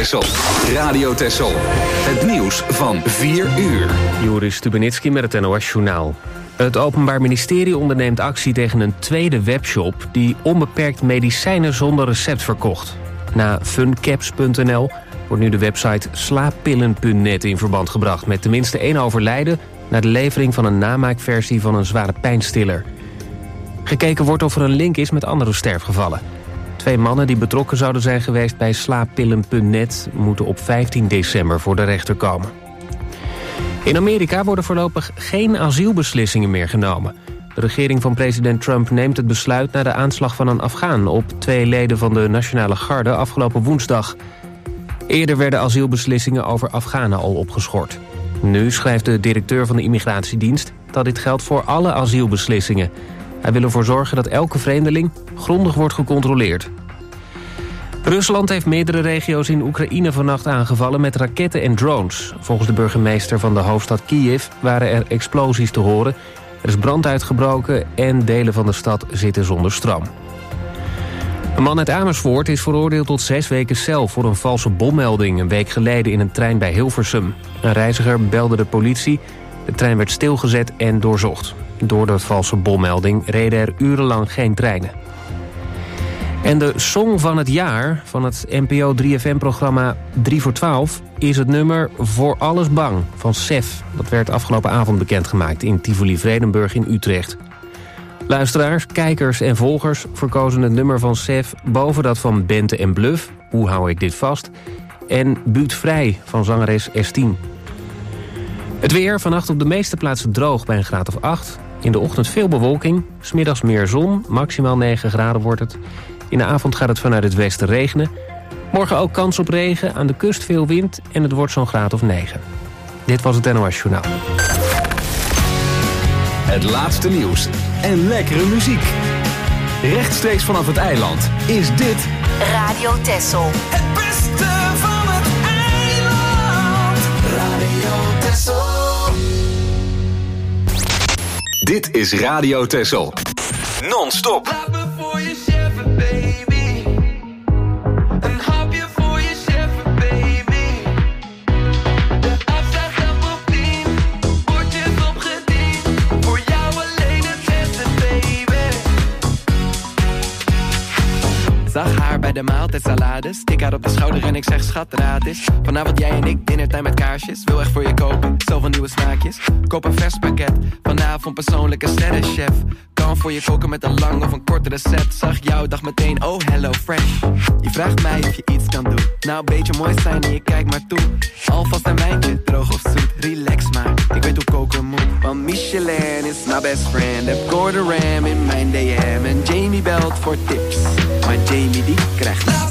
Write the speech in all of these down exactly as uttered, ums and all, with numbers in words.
Texel. Radio Texel. Het nieuws van vier uur. Joris Stubenitski met het N O S-journaal. Het Openbaar Ministerie onderneemt actie tegen een tweede webshop die onbeperkt medicijnen zonder recept verkocht. Na funcaps punt n l wordt nu de website slaappillen punt net in verband gebracht met tenminste één overlijden na de levering van een namaakversie van een zware pijnstiller. Gekeken wordt of er een link is met andere sterfgevallen. Twee mannen die betrokken zouden zijn geweest bij slaappillen punt net moeten op vijftien december voor de rechter komen. In Amerika worden voorlopig geen asielbeslissingen meer genomen. De regering van president Trump neemt het besluit na de aanslag van een Afghaan op twee leden van de Nationale Garde afgelopen woensdag. Eerder werden asielbeslissingen over Afghanen al opgeschort. Nu schrijft de directeur van de immigratiedienst dat dit geldt voor alle asielbeslissingen. Hij wil ervoor zorgen dat elke vreemdeling grondig wordt gecontroleerd. Rusland heeft meerdere regio's in Oekraïne vannacht aangevallen met raketten en drones. Volgens de burgemeester van de hoofdstad Kiev waren er explosies te horen. Er is brand uitgebroken en delen van de stad zitten zonder stroom. Een man uit Amersfoort is veroordeeld tot zes weken cel voor een valse bommelding een week geleden in een trein bij Hilversum. Een reiziger belde de politie, de trein werd stilgezet en doorzocht. Door de valse bommelding reden er urenlang geen treinen. En de song van het jaar van het N P O drie F M-programma drie voor twaalf... is het nummer Voor Alles Bang van Sef. Dat werd afgelopen avond bekendgemaakt in Tivoli Vredenburg in Utrecht. Luisteraars, kijkers en volgers verkozen het nummer van Sef boven dat van Bente en Bluff, Hoe hou ik dit vast, en Buut Vrij van zangeres S tien. Het weer, vannacht op de meeste plaatsen droog bij een graad of acht. In de ochtend veel bewolking, 's middags meer zon, maximaal negen graden wordt het. In de avond gaat het vanuit het westen regenen. Morgen ook kans op regen, aan de kust veel wind en het wordt zo'n graad of negen. Dit was het N O S-journaal. Het laatste nieuws en lekkere muziek. Rechtstreeks vanaf het eiland is dit Radio Texel. Het beste van het eiland. Radio Texel. Dit is Radio Texel. Non-stop. Laat me voor je cheffen, baby. Een hapje voor je cheffen, baby. De afslag staat op tien. Bordjes opgediend. Voor jou alleen het beste, baby. Zag haar bij de maaltijdsalade. Stik haar op de schouder en ik zeg schat, raad is. Vanavond jij en ik, dinnertijd met kaarsjes. Wil echt voor je koken, zoveel nieuwe smaakjes. Koop een vers pakket, vanavond persoonlijke sterrenchef. Kan voor je koken met een lang of een kort recept. Zag jou, dacht meteen, oh hello fresh. Je vraagt mij of je iets kan doen. Nou, een beetje mooi zijn en je kijkt maar toe. Alvast een wijntje, droog of zoet, relax maar. Ik weet hoe koken moet. Want Michelin is my best friend. Heb Gordon Ram in mijn D M. En Jamie belt voor tips. Maar Jamie die krijgt niks.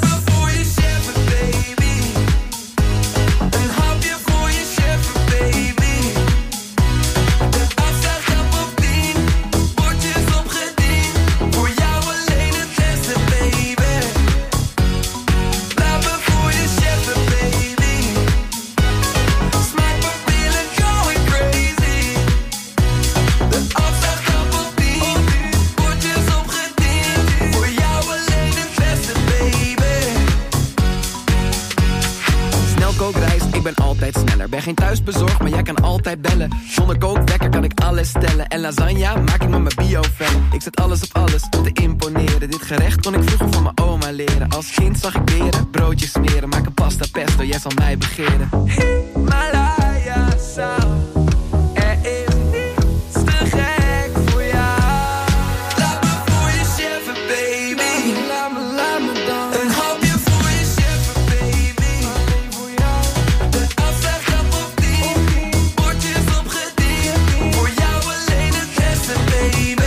Ben geen thuisbezorgd, maar jij kan altijd bellen. Zonder kookwekker kan ik alles stellen. En lasagne maak ik met mijn bio-fan. Ik zet alles op alles om te imponeren. Dit gerecht kon ik vroeger van mijn oma leren. Als kind zag ik beren, broodjes smeren. Maak een pasta pesto, jij zal mij begeren. Himalaya zout. Er is niets te gek voor jou. Laat me voor je cheffen, baby. Laat me, laat me dan. Een hapje voor je cheffen, baby. De afslag staat op tien. Bordjes opgediend. Voor jou alleen het beste, baby.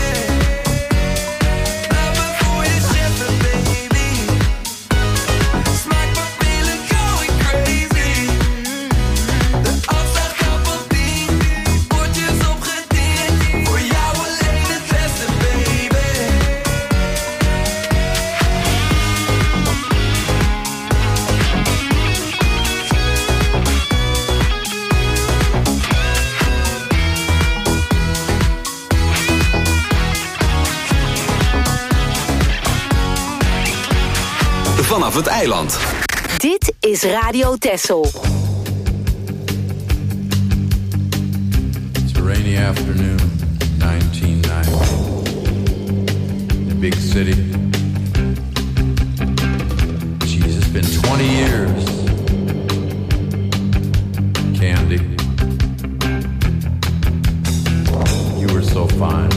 Laat me voor je cheffen, baby. Smaak maar pillen, going crazy. De afslag staat op tien. Bordjes opgediend. Voor jou alleen het beste, baby. vanaf het eiland. Dit is Radio Texel. It's a rainy afternoon, nineteen ninety. The big city. Jeez, it's been twenty years. Candy, you were so fine.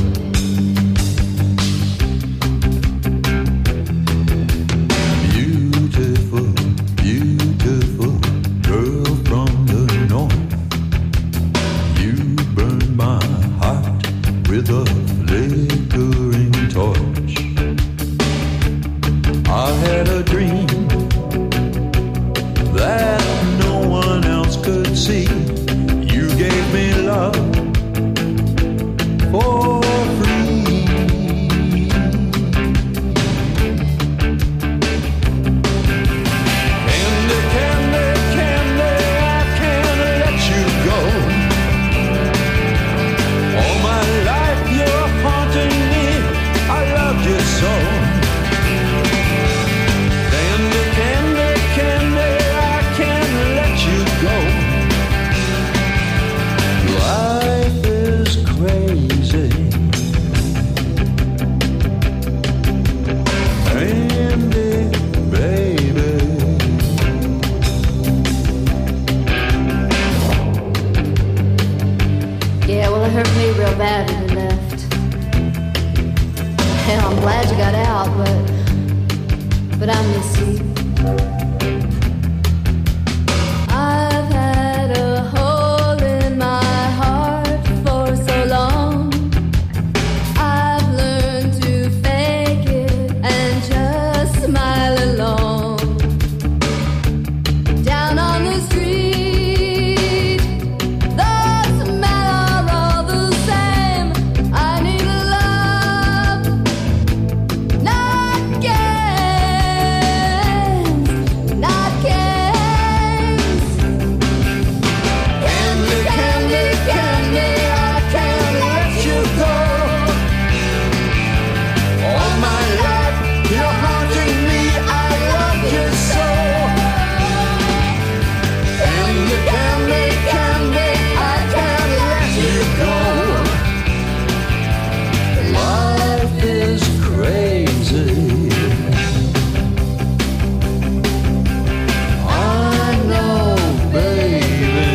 Beautiful, beautiful girl from the north. You burned my heart with a flickering torch. I had a dream that no one else could see. You gave me love for free. Candy, candy, candy, I can't let you go. All my life you're haunting me, I love you so. Candy, candy, candy, I can't let you go. Life is crazy. Candy, baby. Yeah, well, it hurt me real bad when you left. Hell, I'm glad you got out, but but I miss you. I've had a hole in my heart for so long. I've learned to fake it and just smile along. Down on the street, the smell are all the same. I need love, not games, not games. Candy, candy, candy, I can't let you go. All my life you're haunting me, I love you so. Candy, candy, candy, I can't let you go. Life is crazy. I know, baby.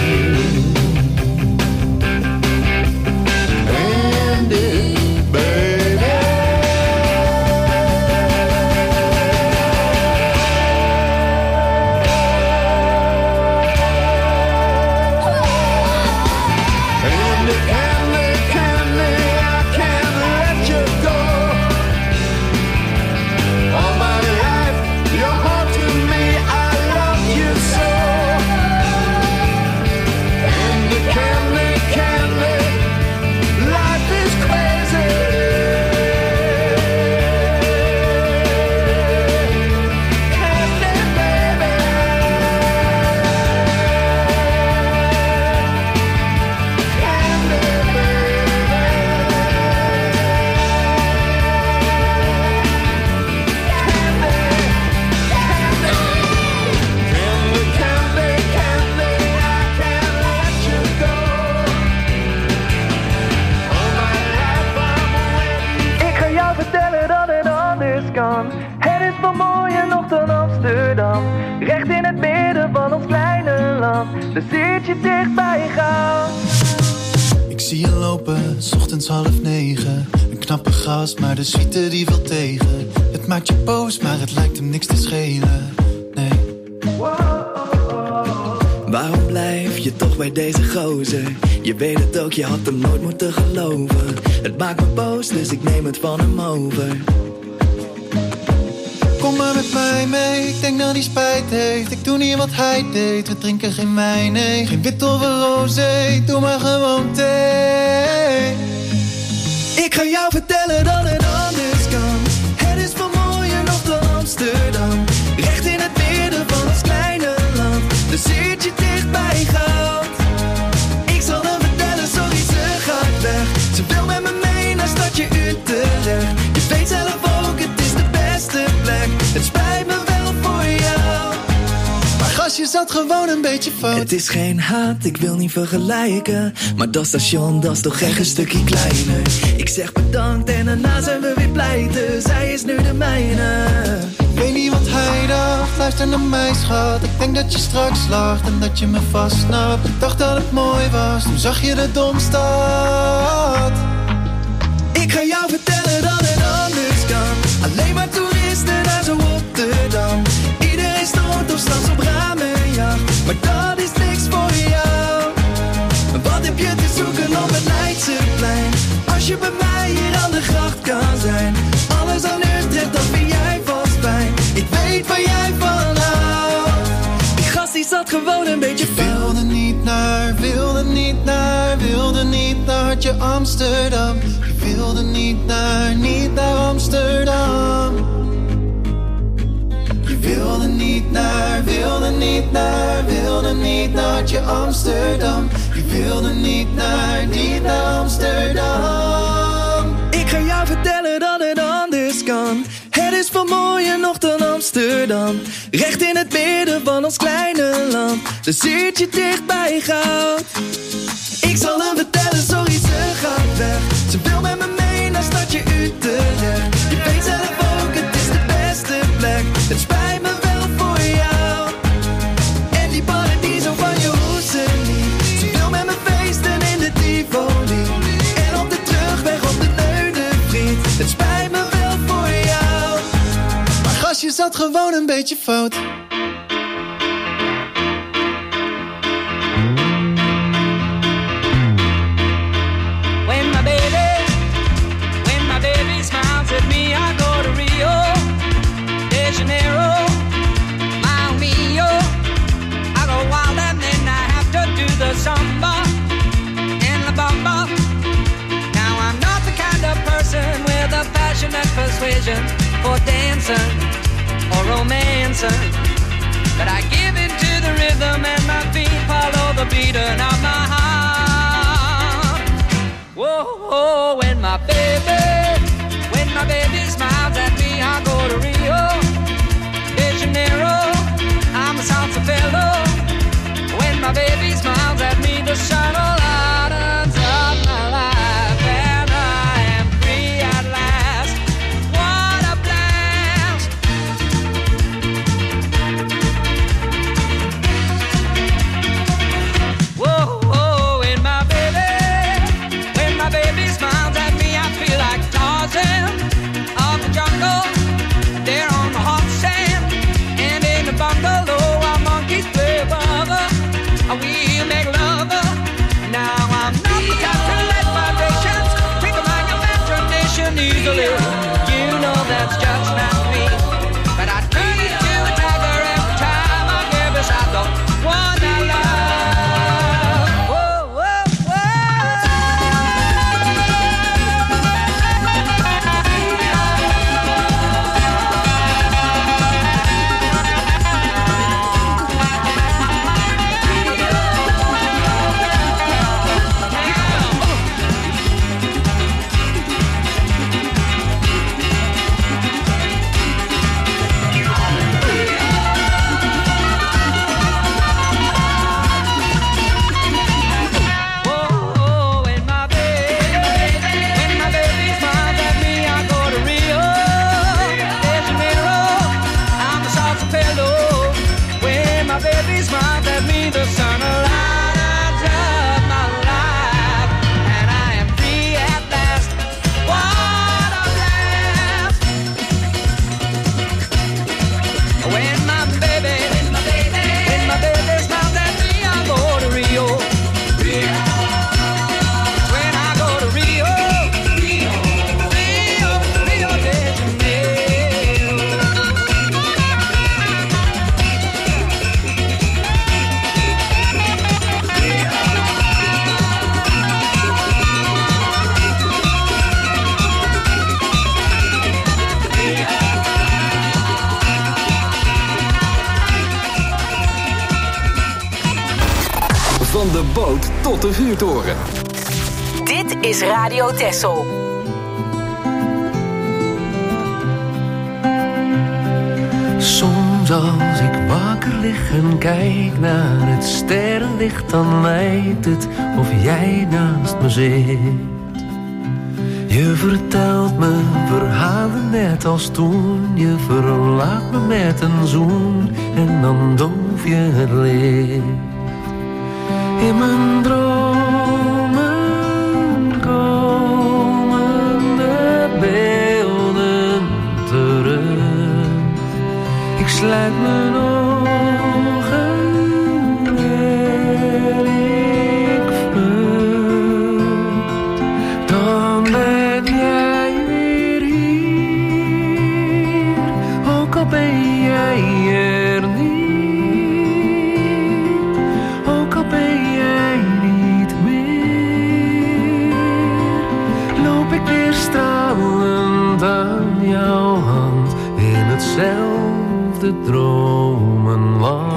Candy, baby. Candy, candy, candy, I can't let you go. All my life you're haunting me, I love you so. Candy, candy, candy, life is crazy. Candy, baby. Candy, Candy, candy, candy, I can't let you go. All my life I'm waiting. Ik ga jou vertellen dat het anders kan. Het is veel mooier nog dan Amsterdam. Recht in het midden van ons kleine land. Daar zit je dicht bij je gaan. Ik zie je lopen, 's ochtends half negen. Een knappe gast, maar de suite die valt tegen. Het maakt je boos, maar het lijkt hem niks te schelen. Nee. Waarom blijf je toch bij deze gozer? Je weet het ook, je had hem nooit moeten geloven. Het maakt me boos, dus ik neem het van hem over. Kom maar met mij mee, ik denk dat hij spijt heeft. Ik doe niet wat hij deed, we drinken geen wijn, nee. Geen wit of een rosé, doe maar gewoon thee. Ik ga jou vertellen dat het anders kan. Het is veel mooier nog dan Amsterdam. Recht in het midden van ons kleine land. Dus zit je dicht bij goud. Ik zal hem vertellen, sorry ze gaat weg. Ze wil met me mee naar stadje Utrecht. Je weet zelf ook, het is de beste plek. Het spijt me wel voor jou. gastje zat gewoon een beetje fout. Het is geen haat, ik wil niet vergelijken, maar dat station, dat is toch echt een stukje kleiner. Ik zeg bedankt en daarna zijn we weer pleiten. Zij is nu de mijne. Ik weet niet wat hij dacht, luister naar mij schat. Ik denk dat je straks lacht en dat je me vastsnapt. Ik dacht dat het mooi was, toen zag je de domste had. Ik ga jou vertellen dat het anders kan. Alleen maar toeristen naar zo Rotterdam. Iedereen stort of straks op ramenjacht, maar dat is niks voor jou. Wat heb je te zoeken op het Leidseplein? Als je bij mij hier aan de gracht kan zijn. Alles aan Utrecht, dat vind jij vast fijn. Ik weet waar jij van houdt. Die gast die zat gewoon een beetje fout. Wilde niet naar, wilde niet naar, wilde niet naar Hartje Amsterdam. Je wilde niet naar, niet naar Amsterdam. Je wilde niet naar, wilde niet naar, wilde niet naar Hartje Amsterdam. Je wilde niet naar, niet naar Amsterdam. Ik ga jou vertellen dat het anders kan. Het is veel mooier nog dan Amsterdam. Recht in het midden van ons kleine land. Daar zit je dicht bij goud. Ik zal hem vertellen, sorry ze gaat weg. Ze wil met me mee naar stadje Utrecht. Je weet zelf ook, het is de beste plek. Het spijt me wel voor jou. En die paradiso van je hoezen niet. Ze wil met me feesten in de Tivoli. En op de terugweg op de Neunenvriet. Het spijt me wel voor jou. Maar gastje zat gewoon een beetje fout. Samba and la bamba. Now I'm not the kind of person with a passionate persuasion for dancing or romancing, but I give in to the rhythm and my feet follow the beating of my heart. Whoa, whoa, when my baby, when my baby smiles at me, I go to Rio de Janeiro. I'm a salsa fellow. When my baby smiles at me, the sun will lightens up my life, and I am free at last. What a blast! Whoa, whoa, when my baby, when my baby smiles at me, I feel like Tarzan of the jungle. There on the hot sand, and in the bungalow, our monkeys play brother. We'll make love. Now I'm not the type to let vibrations trigger my imagination easily. You know that's just not me. But I turn into a tiger every time I get beside the one I love. Whoa, whoa, whoa. Van de boot tot de vuurtoren. Dit is Radio Texel. Soms Soms als ik wakker lig en kijk naar het sterrenlicht, dan lijkt het of jij naast me zit. Je vertelt me verhalen net als toen. Je verlaat me met een zoen en dan doof je het licht. In mijn dromen komen de beelden terug. Ik sluit mijn ogen en ik vlucht. Dan ben jij weer hier, ook al ben jij er niet, ook al ben jij niet meer. Loop ik weer stralend aan jouw hand in hetzelfde dromenland.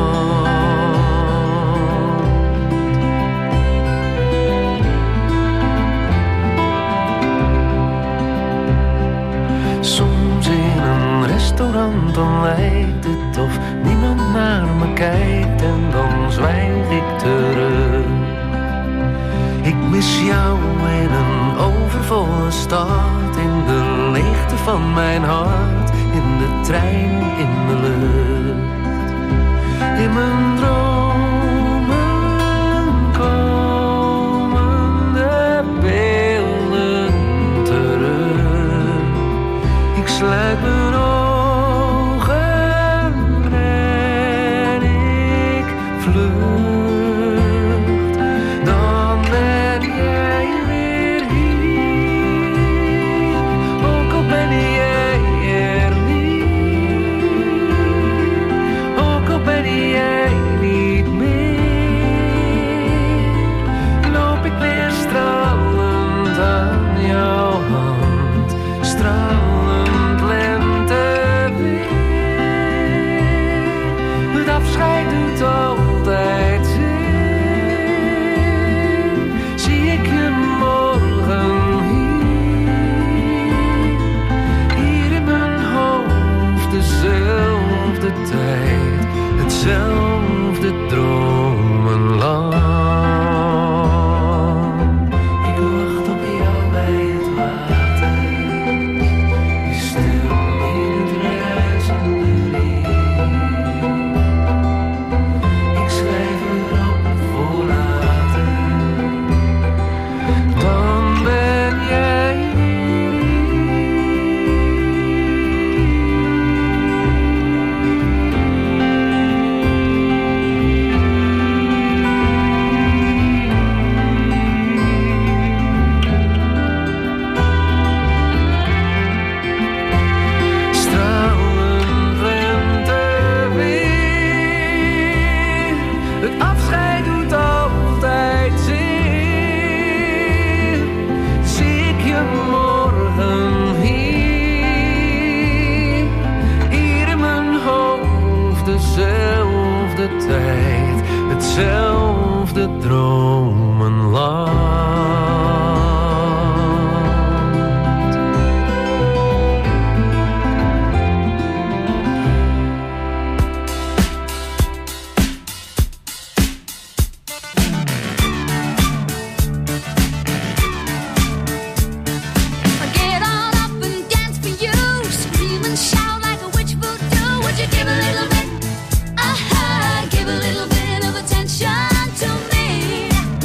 Soms in een restaurant, dan lijkt het of niemand naar me kijkt en dan zwijg ik terug. Ik mis jou in een overvolle stad, in de leegte van mijn hart, in de trein, in de lucht. In mijn dromen komen de beelden terug. Ik sluit mijn ogen en ik vlucht. Dan ben jij weer hier, ook al ben jij er niet, ook al ben jij niet meer. Loop ik weer stralend aan jouw hand, stralend lenteweer. Het afscheid doet altijd zeer. Zie ik je morgen hier, hier in mijn hoofd, dezelfde tijd, hetzelfde dromenland. Ik wacht op jou bij het water, je stil in het ruisende riet. Ik schrijf erop voor later, dan ben jij stralend lenteweer. Het afscheid doet altijd zeer. Zie ik je morgen hier, hier in mijn hoofd, dezelfde tijd, hetzelfde dromenland. Get all up and dance for you. Scream and shout like a witch voodoo. Would you give a little bit? Uh-huh, give a little bit of attention to me.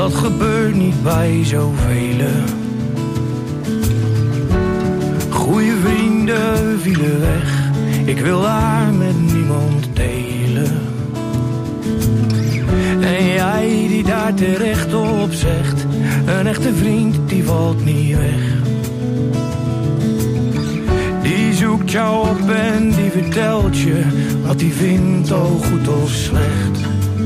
dat gebeurt niet bij zoveel. Goeie vrienden vielen weg, ik wil haar met niemand delen. En jij die daar terecht op zegt, een echte vriend die valt niet weg. Die zoekt jou op en die vertelt je wat hij vindt, oh goed of slecht.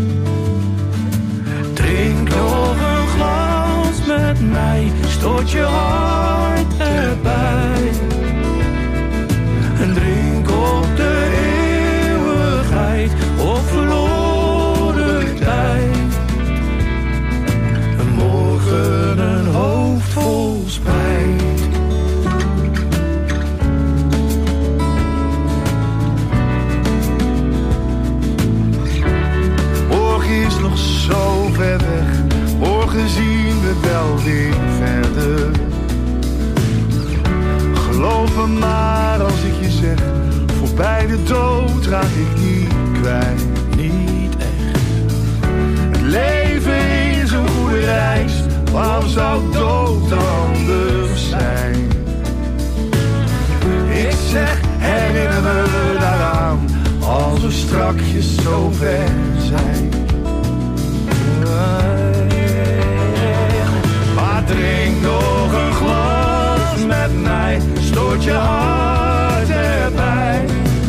Drink nog een glas met mij, stoot je hart erbij. En drink op de eeuwigheid, op verloren tijd. En morgen een hoofd vol spijt. Morgen is nog zo ver weg, morgen zien we wel weer verder. Geloof me maar als ik je zeg, voorbij de dood raak ik niet kwijt. Niet echt. Het leven is een goede reis, waarom zou dood anders zijn? Ik zeg, herinner me daaraan, als we strakjes zo ver zijn. Maar drink nog een glas met mij, stoot je hart erbij.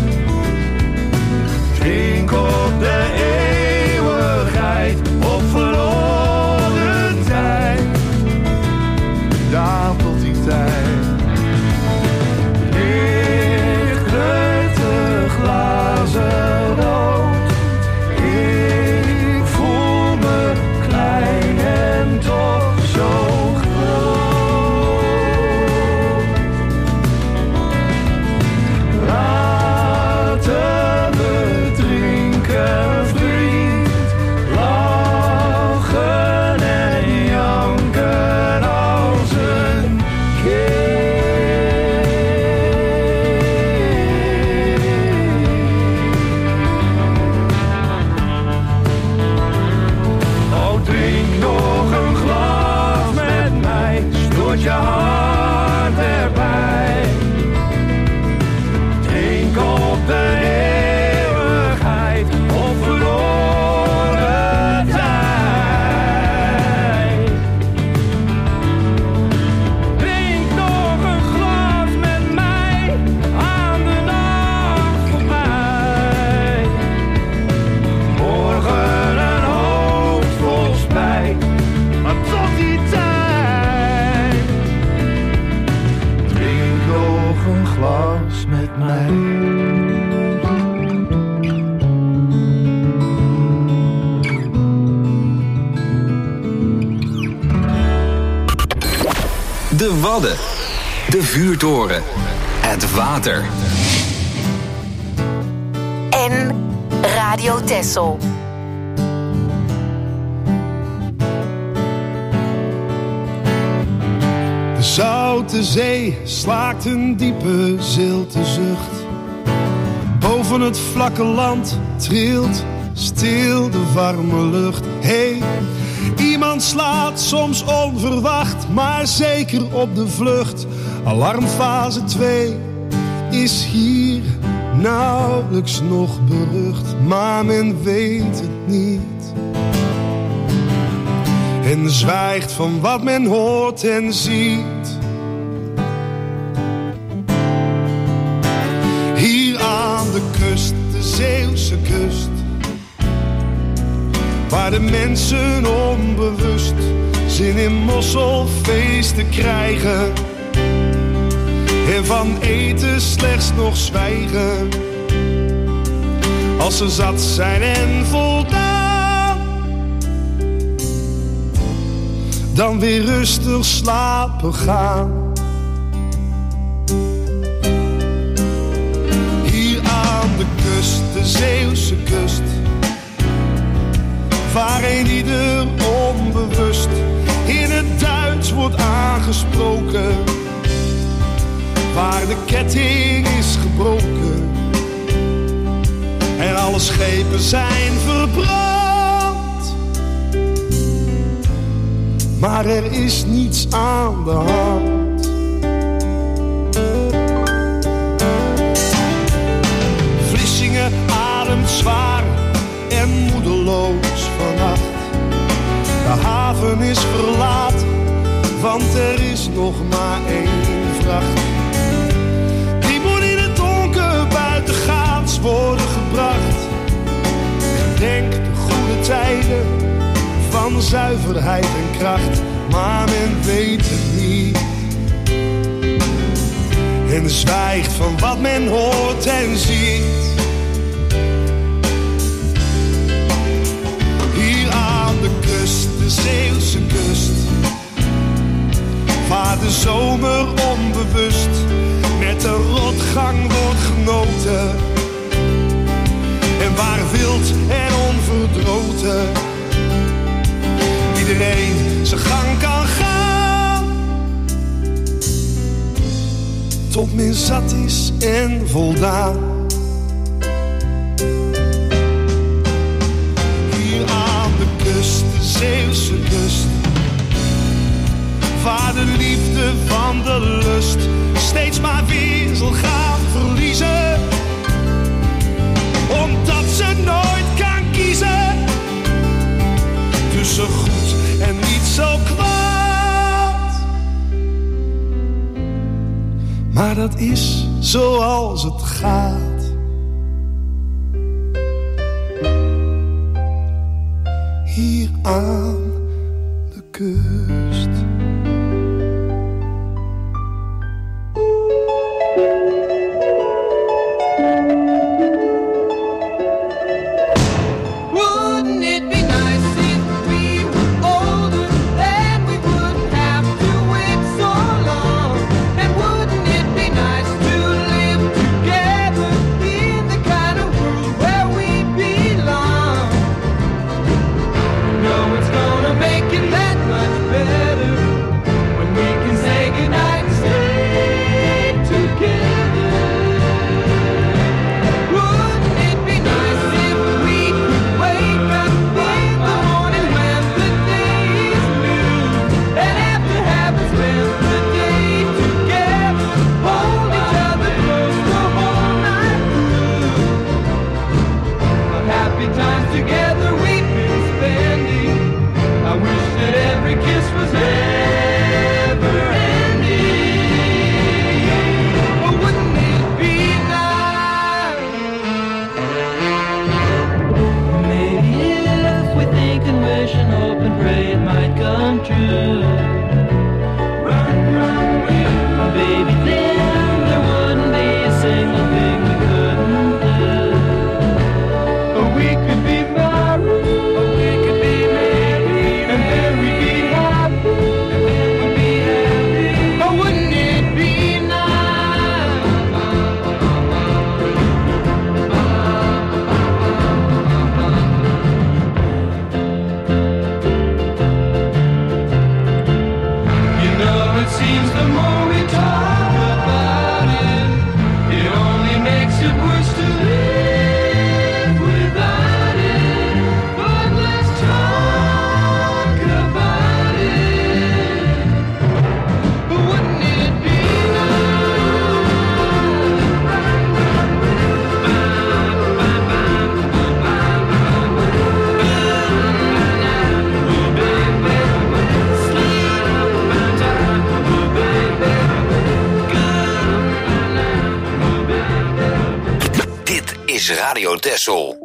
Drink op de eeuwigheid, op verloren tijd. Daar tot die tijd ligt het de glazen rood. Ik voel me klein en toch zo groot. Laten we drinken, vriend, lachen en janken als een kind. Oh, drink nog een glas met mij, stoot je hart erbij. Drink op de eeuwigheid, op verloren tijd. Drink nog een glas met mij, aan de nacht voorbij. Morgen een hoofd vol spijt, maar tot die tijd drink nog een glas met mij. De Wadden. De vuurtoren. Het water. En Radio Texel. De zoute zee slaakt een diepe zilte zucht. Boven het vlakke land trilt stil de warme lucht. Hey, iemand slaat soms onverwacht, maar zeker op de vlucht. Alarmfase twee is hier nauwelijks nog berucht, maar men weet het niet. En zwijgt van wat men hoort en ziet. Hier aan de kust, de Zeeuwse kust, waar de mensen onbewust zin in mosselfeesten krijgen en van eten slechts nog zwijgen. Als ze zat zijn en voldaan, dan weer rustig slapen gaan. Hier aan de kust, de Zeeuwse kust, waar een ieder onbewust in het Duits wordt aangesproken, waar de ketting is gebroken en alle schepen zijn verbrand. maar er is niets aan de hand. Vlissingen ademt zwaar en moedeloos vannacht. De haven is verlaten, want er is nog maar één vracht. Die moet in het donker buitengaats worden gebracht. Gedenk de goede tijden van zuiverheid en kracht, maar men weet het niet. En zwijgt van wat men hoort en ziet. Hier aan de kust, de Zeeuwse kust, waar de zomer onbewust met de rotgang wordt genoten. En waar wild en onverdroten iedereen zijn gang kan gaan, tot men zat is en voldaan. Hier aan de kust, de Zeeuwse kust, waar de liefde van de lust steeds maar weer zal gaan verliezen, omdat ze nooit kan kiezen tussen goed en niet zo kwaad. Maar dat is zoals het gaat. Hier aan de kust. Radio Texel.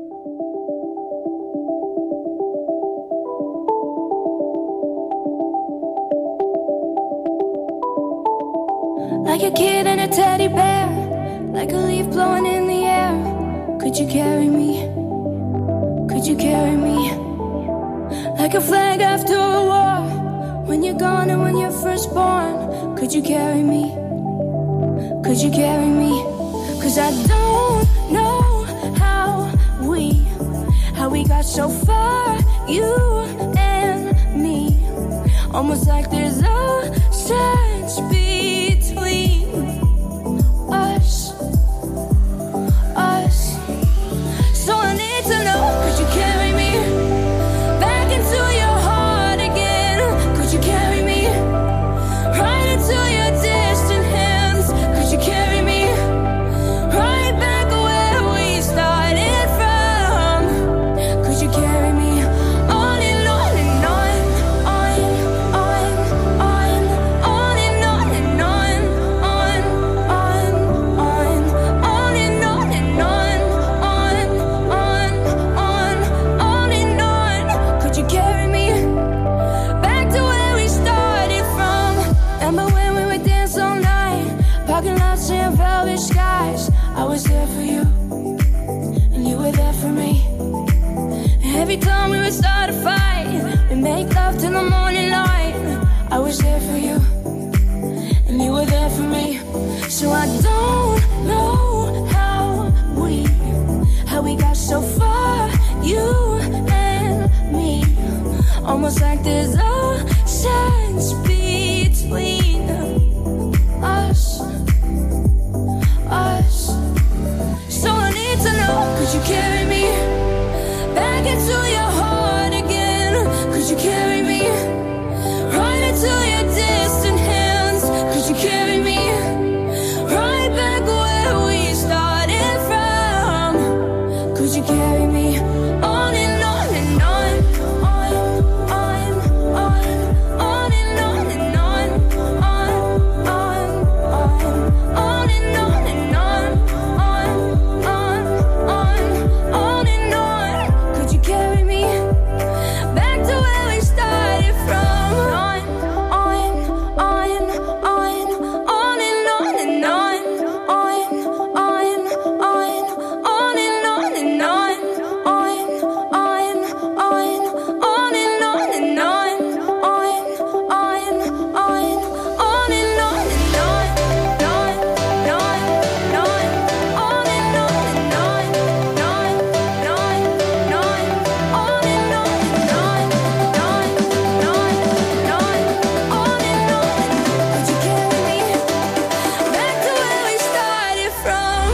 Like a kid and a teddy bear, like a leaf blowing in the air. Could you carry me? Could you carry me? Like a flag after a war, when you're gone and when you're first born. Could you carry me? Could you carry me? Cause I don't know how we, how we got so far, you and me. Almost like there's a sense between us, us. So I need to know, could you carry me back into your heart again? Could you carry we start a fight. We make love till the morning light. I was there for you, and you were there for me. So I don't know how we, how we got so far, you and me. Almost like there's oceans between us, us. So I need to know, could you carry me back into your heart again? Could you carry me right into your distant hands? Could you carry me right back where we started from? Could you carry me on and on and on, on, on, on, on and on and on, on, on, on, on and on and on, on, on, on, on and on? Could you carry me back to where we started from? On, on, on, on, on and on and on, on, on, on, on and on and on, on, on, on, on and on and on, on, on, on, on and on and on, on, on, on, on and on and on, on, on, on, on and on and on, on, on, on, on and on. Could you carry me back to where we started from?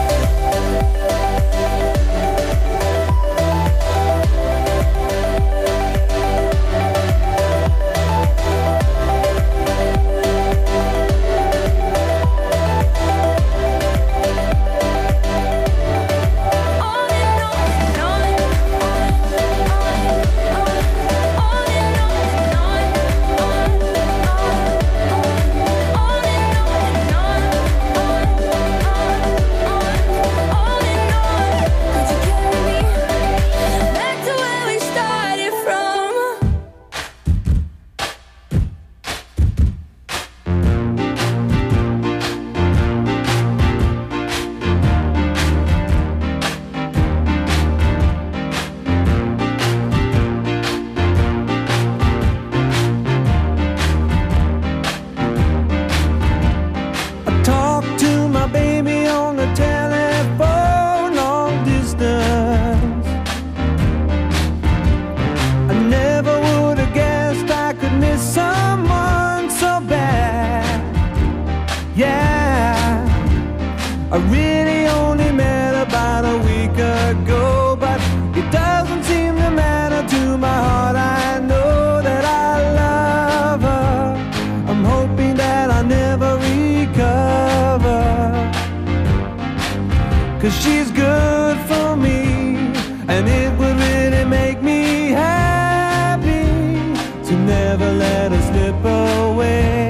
Back to where we started from. I talk to my baby on the telephone long distance. I never would have guessed I could miss someone so bad. Yeah, I really only met about a week ago, but it doesn't seem to matter to my heart. I know that I love her. I'm hoping that I never recover, 'cause she's good for me, and it would really make me happy to never let her slip away.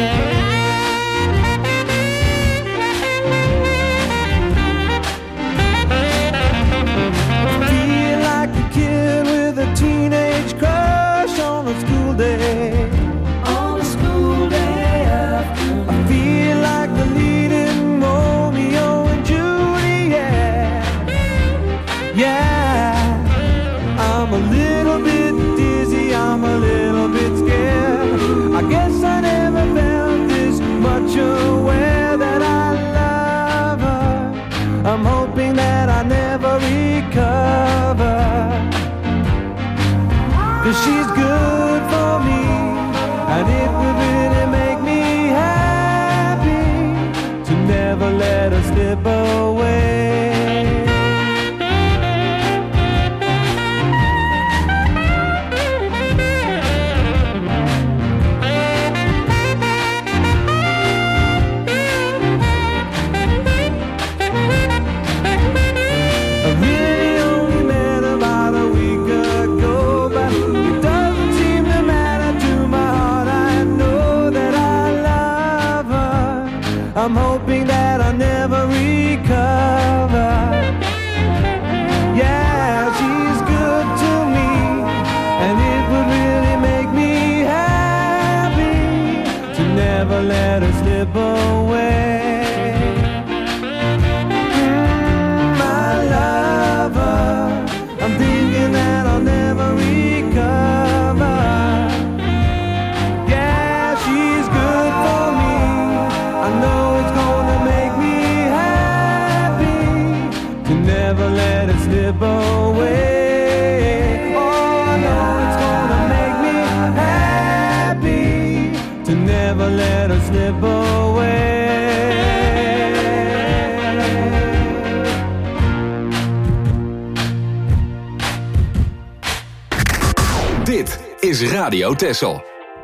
I feel like a kid with a teenage crush on a school day. On a school day afternoon. I feel like the leading Romeo and Juliet. Yeah, I'm a little bit dizzy, I'm a little bit scared. I guess I never felt this much aware that I love her. I'm hoping that I never recover, 'cause she's good for me, and it would really make me happy to never let her slip away. I really only met about a week ago, but it doesn't never let it slip away. Oh, I know it's gonna make me happy to never let it slip away. Dit is Radio Texel.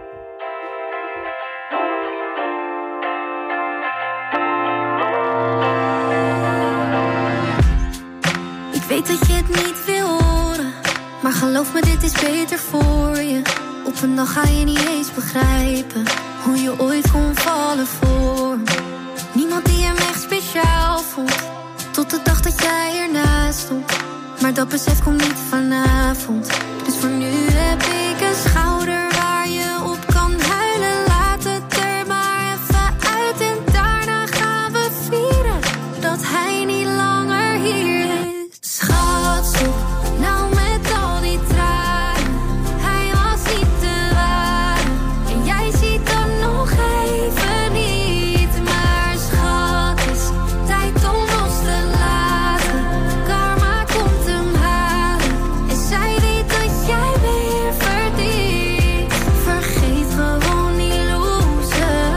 Ik weet dat je het niet wil horen, maar geloof me, dit is beter voor je. Op een dag ga je niet eens begrijpen hoe je ooit kon vallen voor me. Niemand die hem echt speciaal vond, tot de dag dat jij ernaast stond. Maar dat besef komt niet vanavond. Dus voor nu heb ik een schouder waar je op kan huilen. Laat het er maar even uit en daarna gaan we vieren dat hij niet langer hier is. Schat, stop nou met al die tranen. Hij was niet te ware en jij ziet dan nog even niet. Maar schat, is tijd om los te laten. Karma komt hem halen en zij weet dat jij weer verdient. Vergeet gewoon die loser.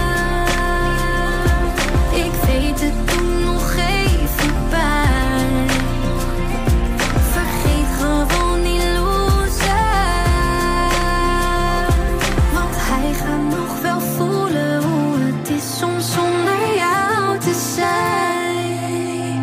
Ik weet het, doe nog even pijn. Vergeet gewoon die loser. Want hij gaat nog wel voelen hoe het is soms zonder jou te zijn.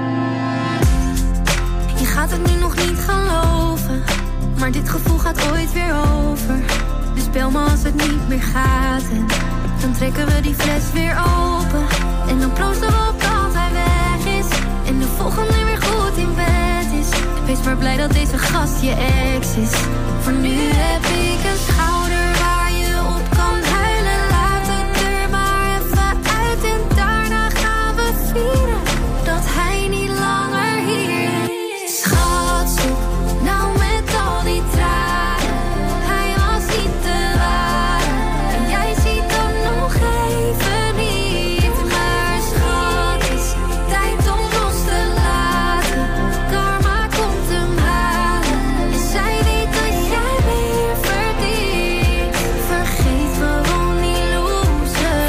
Je gaat het nu nog niet geloven, maar dit gevoel gaat ooit weer over. Dus bel me als het niet meer gaat en dan trekken we die fles weer open. En dan proosten we op dat hij weg is en de volgende weer goed in bed is. Wees maar blij dat deze gast je ex is. Voor nu heb ik een schouder waar je op kan huilen. Laat het er maar even uit en daarna gaan we vieren dat hij niet langer hier is. Schat, stop nou met al die tranen. Hij was niet te ware en jij ziet dan nog even niet. Maar schat, is tijd om los te laten. Karma komt hem halen en zij weet dat jij weer verdient. Vergeet gewoon die loser.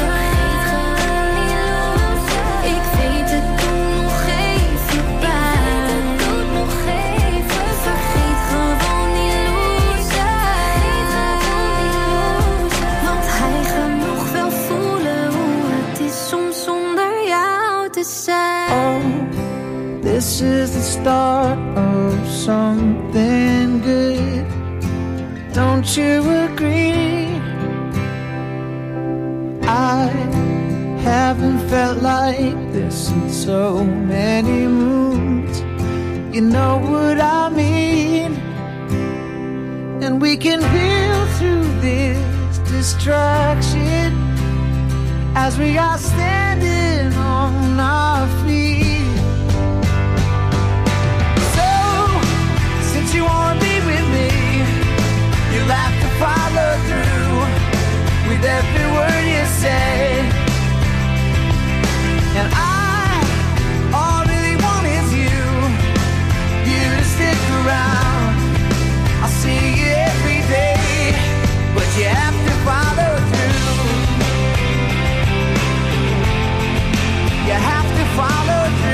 Ik weet het, doe nog even pijn. Vergeet gewoon die loser. Want hij gaat nog wel voelen hoe het is soms zonder jou te zijn. Oh, this is the start of something good. Don't you agree? I haven't felt like this in so many moons. You know what I mean? And we can build through this distraction as we are standing on our feet. So, since you wanna be with me, you'll have to follow through with every word you say. And I, all I really want is you, you to stick around. I'll see you every day, but you have to follow through. You have to follow through.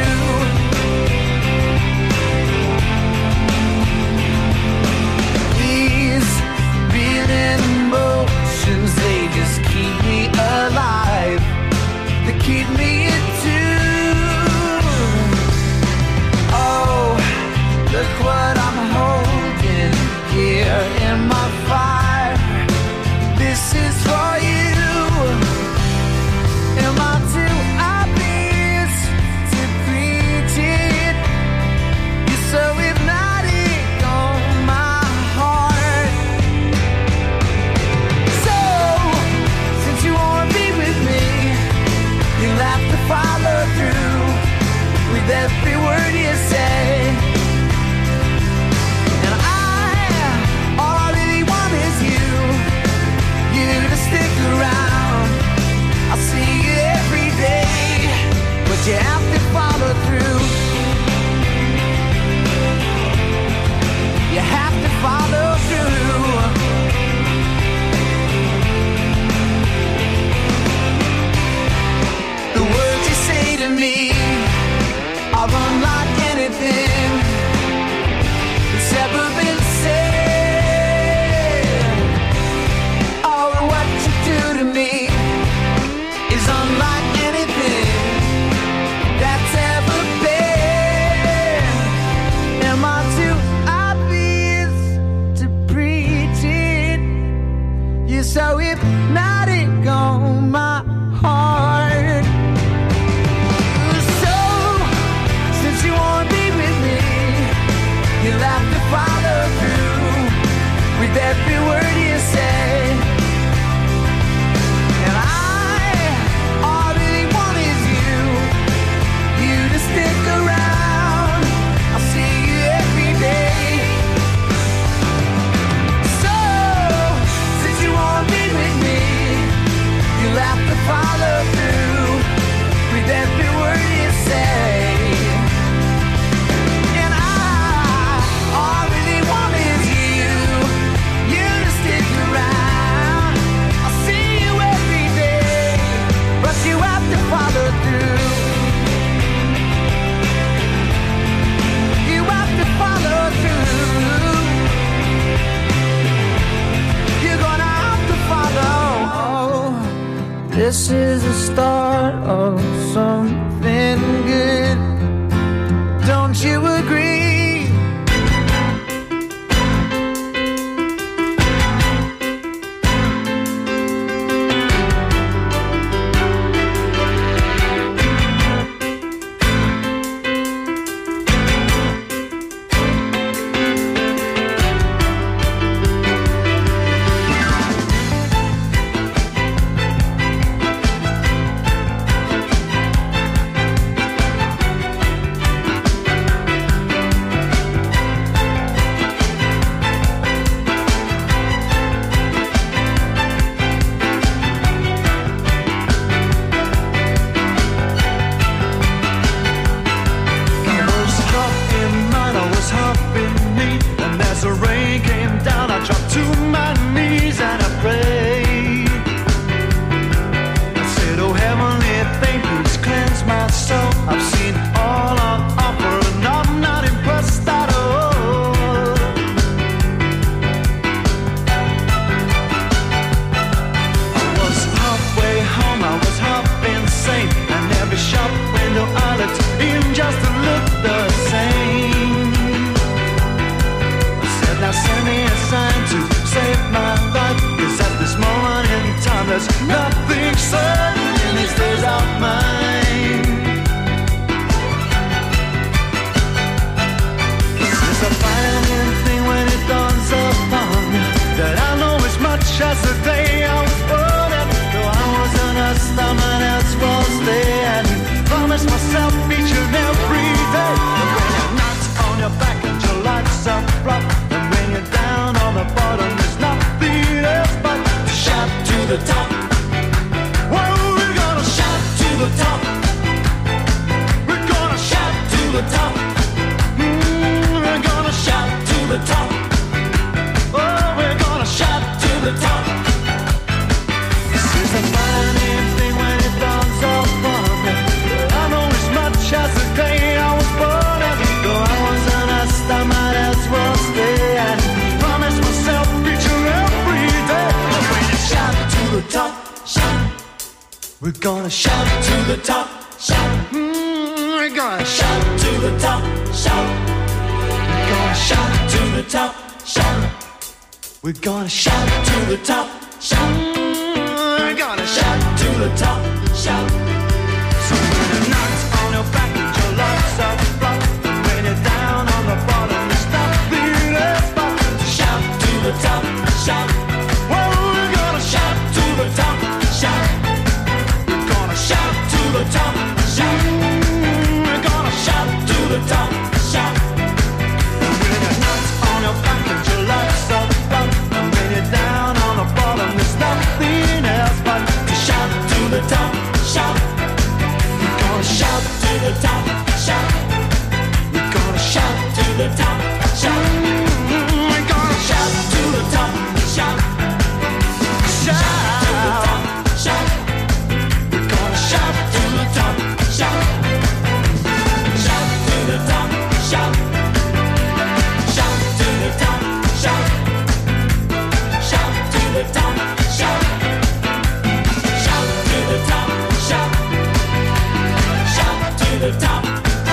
We're gonna shout to the top, shout. Mm, we're gonna shout to the top, shout. We're gonna shout to the top, shout. We're gonna shout to the top, shout. Mm, we're gonna shout to the top, shout. So when the knocks on your back and your lungs up front, when you're down on the bottom, you stop being a spot. Shout to the top, shout. Well, we're gonna shout to the top, shout. We're gonna shout to the top, shout. We're gonna shout to the top, shout. When your nuts on your back and your lungs up front, and when you're down on the bottom, there's nothing else but to shout to the top, shout. We're gonna shout to the top, shout. We're gonna shout to the top, shout. We're gonna shout to the top, shout. Shout to the top, shout. We're gonna shout to the top, shout. Shout to the top, shout. Shout to the top, shout. Shout to the top, shout. Shout to the top, shout. Shout to the top.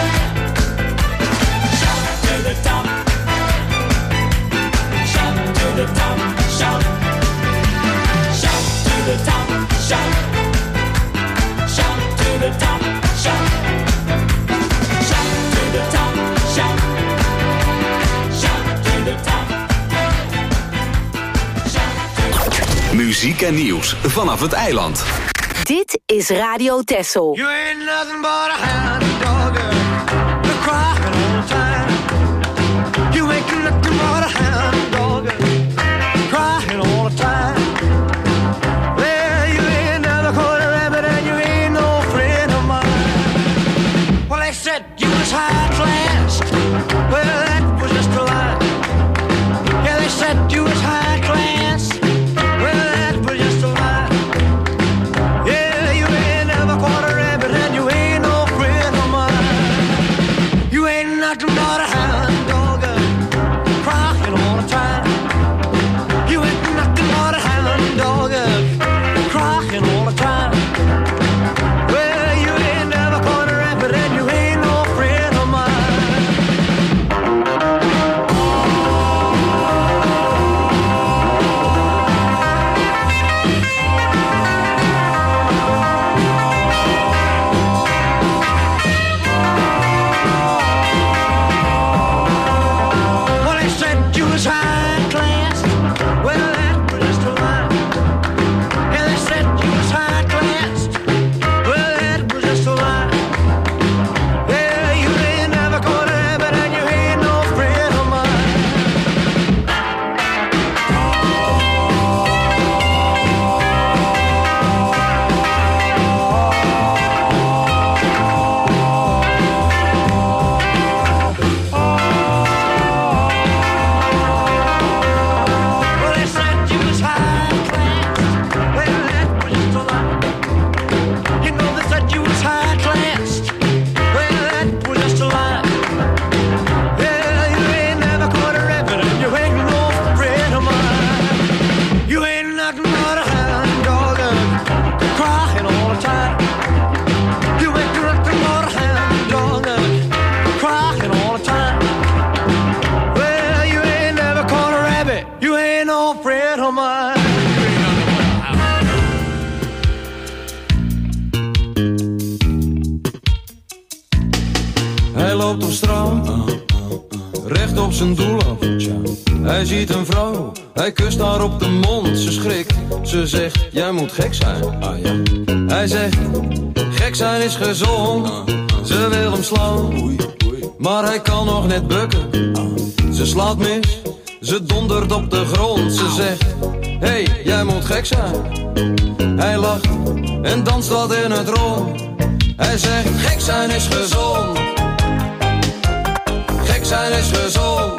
Shout to the top. Shout to the top, shout. Shout to the top, shout. Shout to the top, shout. Shout to the top, shout. Shout to the top. Muziek en nieuws vanaf het eiland. Dit is Radio Texel. You ain't nothing but a hound dog, you're crying all the time. You ain't nothing but a hound dog, crying all the time. Well, you ain't never caught a rabbit and you ain't no friend of mine. Well, they said you was high class. Well, that was just a lie. Yeah, they said you was high class. Well, that was just a lie. Yeah, you ain't never caught a rabbit and you ain't no friend of mine. You ain't nothing but a hound dog, crying all the time. You ain't nothing but a hound dog, crying all the time. Well, you ain't never caught a rabbit and you ain't no friend of mine. Well, they said you was high class. Well, that was just a lie. Yeah, they said you was high class. Well, that was just a lie. Yeah, you ain't never caught a rabbit and you ain't no friend of mine. Well, they said you was high class. Well, that was just a lie. You know they said you was high class. Well, that was just a lie. Yeah, you ain't never caught a rabbit and you ain't no friend of mine. You ain't nothing but a hound dog, crying all the time. You ain't nothing but a hound dog, crying all the time. Well, you ain't never caught a rabbit. You ain't no friend of mine. Hij loopt op straat, recht op zijn doel af. Hij ziet een vrouw, hij kust haar op de mond. Ze schrikt, ze zegt, jij moet gek zijn. Hij zegt, gek zijn is gezond. Ze wil hem slaan, maar hij kan nog net bukken. Ze slaat mis, ze dondert op de grond. Ze zegt, hé, hey, jij moet gek zijn. Hij lacht en danst wat in het rond. Hij zegt, gek zijn is gezond. Gek zijn is gezond.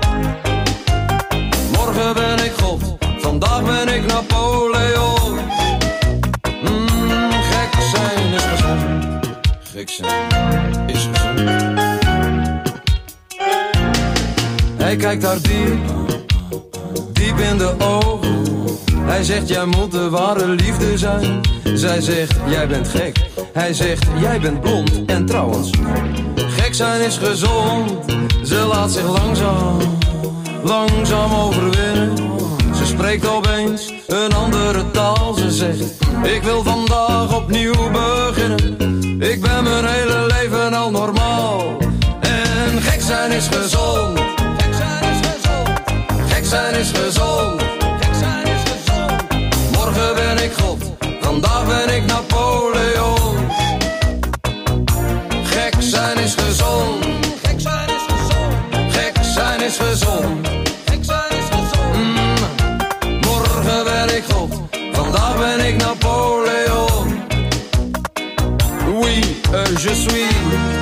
Morgen ben ik God, vandaag ben ik Napoleon. Mm, gek zijn is gezond. Gek zijn is gezond. Hij kijkt haar diep, diep in de ogen. Hij zegt jij moet de ware liefde zijn. Zij zegt jij bent gek. Hij zegt jij bent blond. En trouwens, gek zijn is gezond. Ze laat zich langzaam, langzaam overwinnen. Ze spreekt opeens een andere taal. Ze zegt ik wil vandaag opnieuw beginnen. Ik ben mijn hele leven al normaal. En gek zijn is gezond. Gek zijn is gezond. Gek zijn is gezond. Gek zijn is gezond. Morgen ben ik God. Vandaag ben ik Napoleon. Gek zijn is gezond. Gek zijn is gezond. Gek zijn is gezond. Gek zijn is gezond. Mm. Morgen ben ik God. Vandaag ben ik Napoleon. Oui, euh, je suis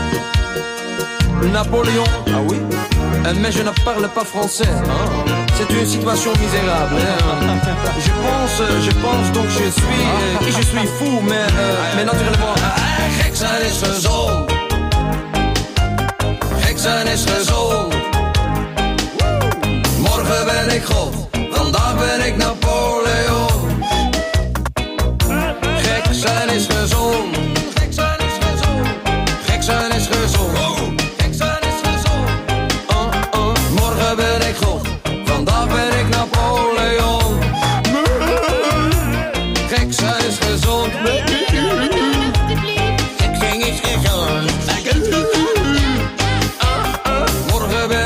Napoléon. Ah oui? Euh, mais je ne parle pas français. Hein? C'est une situation misérable. Hein? Je pense, je pense donc je suis, euh, je suis fou, mais, euh, mais naturellement. Ah, gek zijn is gezond. Gek zijn is gezond. Morgen ben ik God. Vandaag ben ik Napoleon. Gek zijn is gezond. Gek zijn is gezond. Gek zijn is gezond. Gek zijn is gezond. Uh, uh. Morgen ben ik God. Vandaag ben ik Napoleon. Gek zijn is gezond. Gek zijn is gezond. Uh, uh. Morgen ben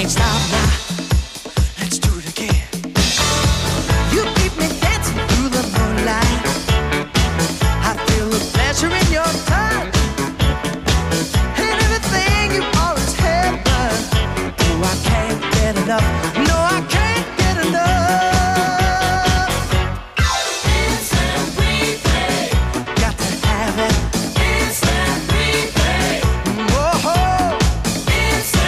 can't stop.